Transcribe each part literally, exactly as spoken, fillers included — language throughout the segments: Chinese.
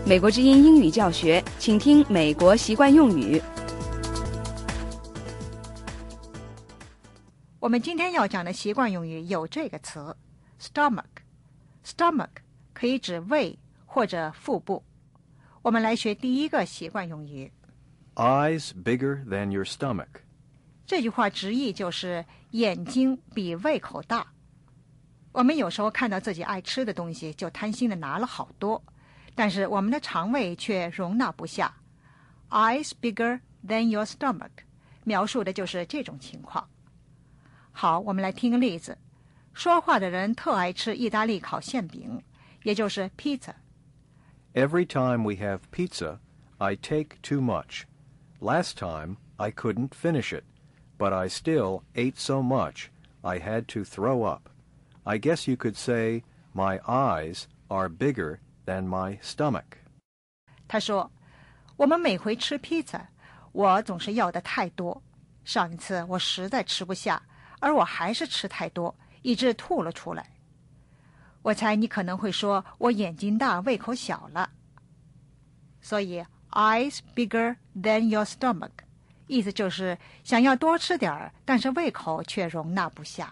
美国之音英语教学，请听美国习惯用语。 我们今天要讲的习惯用语有这个词 stomach。stomach 可以指胃或者腹部。我们来学第一个习惯用语。 Eyes bigger than your stomach。 这句话直译就是眼睛比胃口大。我们有时候看到自己爱吃的东西，就贪心的拿了好多，但是我们的肠胃却容纳不下。Eyes bigger than your stomach 描述的就是这种情况。好，我们来听个例子。说话的人特爱吃意大利烤馅饼，也就是 pizza。Every time we have pizza, I take too much. Last time, I couldn't finish it, but I still ate so much, I had to throw up. I guess you could say, my eyes are bigger than my stomach. 他说，我们每回吃披萨，我总是要的太多。上一次我实在吃不下，而我还是吃太多，以致吐了出来。我猜你可能会说，我眼睛大，胃口小了。所以 eyes bigger than your stomach 意思就是想要多吃点儿，但是胃口却容纳不下。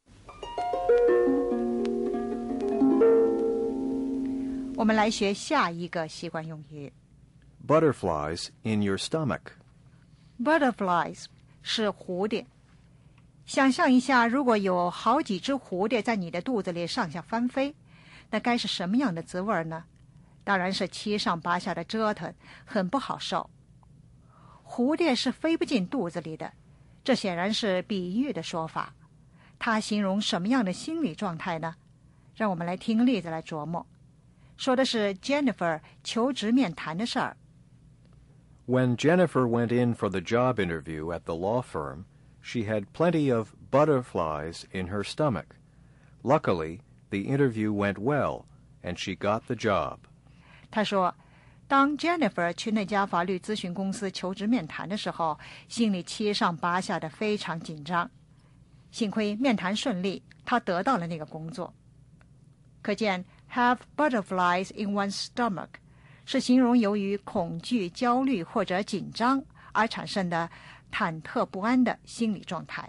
我们来学下一个习惯用语。 Butterflies in your stomach. Butterflies 是蝴蝶。想象一下，如果有好几只蝴蝶在你的肚子里上下翻飞，那该是什么样的滋味呢？当然是七上八下的折腾，很不好受。蝴蝶是飞不进肚子里的，这显然是比喻的说法。它形容什么样的心理状态呢？让我们来听个例子来琢磨。说的是 Jennifer 求职面谈的事儿。 When Jennifer went in for the job interview at the law firm, she had plenty of butterflies in her stomach. Luckily, the interview went well, and she got the job. 他说，当 Jennifer 去那家法律咨询公司求职面谈的时候，心里七上八下的，非常紧张。幸亏面谈顺利，她得到了那个工作。可见 have butterflies in one's stomach 是形容由于恐惧、焦虑或者紧张而产生的忐忑不安的心理状态。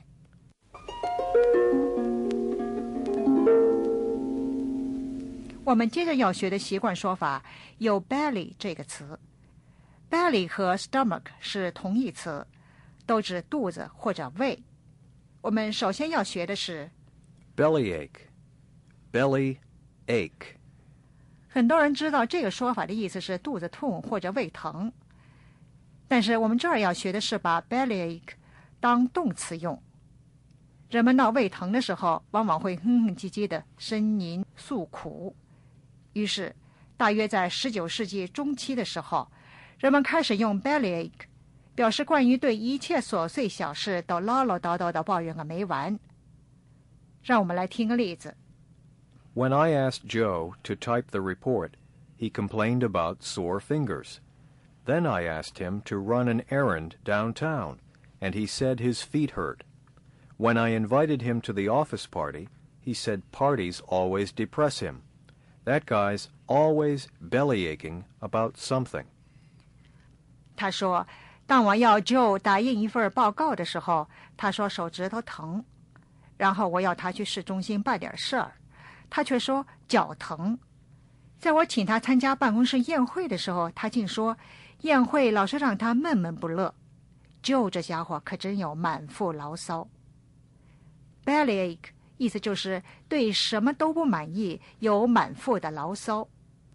我们接着要学的习惯说法有 belly 这个词。belly 和 stomach 是同义词，都指肚子或者胃。我们首先要学的是 bellyache. Belly ache. 很多人知道这个说法的意思是肚子痛或者胃疼，但是我们这儿要学的是把 bellyache 当动词用。人们闹胃疼的时候，往往会哼哼唧唧的呻吟诉苦。于是大约在十九世纪中期的时候，人们开始用 bellyache 表示关于对一切琐碎小事都唠唠叨叨的抱怨个没完。让我们来听个例子。 When I asked Joe to type the report, he complained about sore fingers. Then I asked him to run an errand downtown, and he said his feet hurt. When I invited him to the office party, he said parties always depress him. That guy's always bellyaching about something. 他说，当我要 Joe 打印一份报告的时候，他说手指头疼。然后我要他去市中心办点事儿，他却说脚疼。在我请他参加办公室宴会的时候，他竟说宴会老是让他闷闷不乐。Joe 这家伙可真有满腹牢骚。Bellyache 意思就是对什么都不满意，有满腹的牢骚。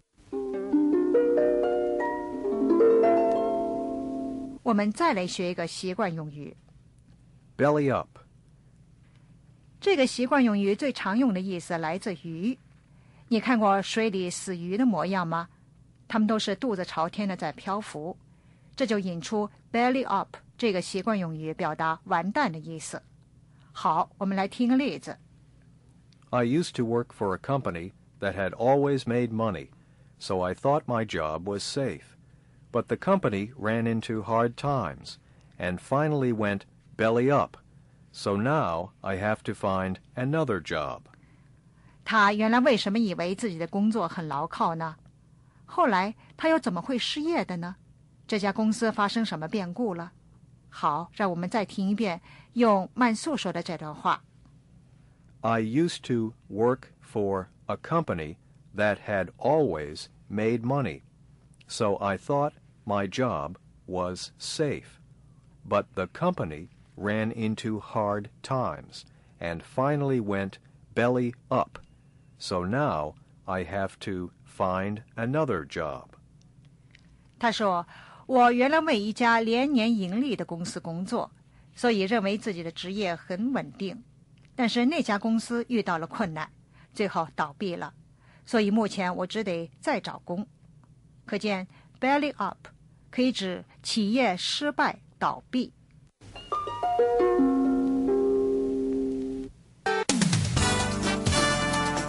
我们再来学一个习惯用语 Belly up. 这个习惯用语最常用的意思来自鱼。你看过水里死鱼的模样吗？它们都是肚子朝天的在漂浮，这就引出 belly up 这个习惯用语，表达完蛋的意思。好，我们来听个例子。 I used to work for a company that had always made money, so I thought my job was safe. But the company ran into hard times, and finally went belly up, so now I have to find another job. 他原来为什么以为自己的工作很牢靠呢？ 后来他又怎么会失业的呢？这家公司发生什么变故了？好，让我们再听一遍用慢速说的这段话。 I used to work for a company that had always made money, so I thought my job was safe. But the company ran into hard times and finally went belly up, so now I have to find another job. 他说，我原来为一家连年盈利的公司工作，所以认为自己的职业很稳定。但是那家公司遇到了困难，最后倒闭了，所以目前我只得再找工。可见 belly up 可以指企业失败倒闭。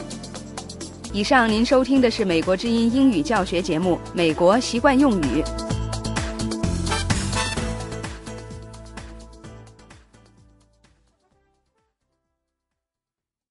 以上您收听的是美国之音英语教学节目《美国习惯用语》。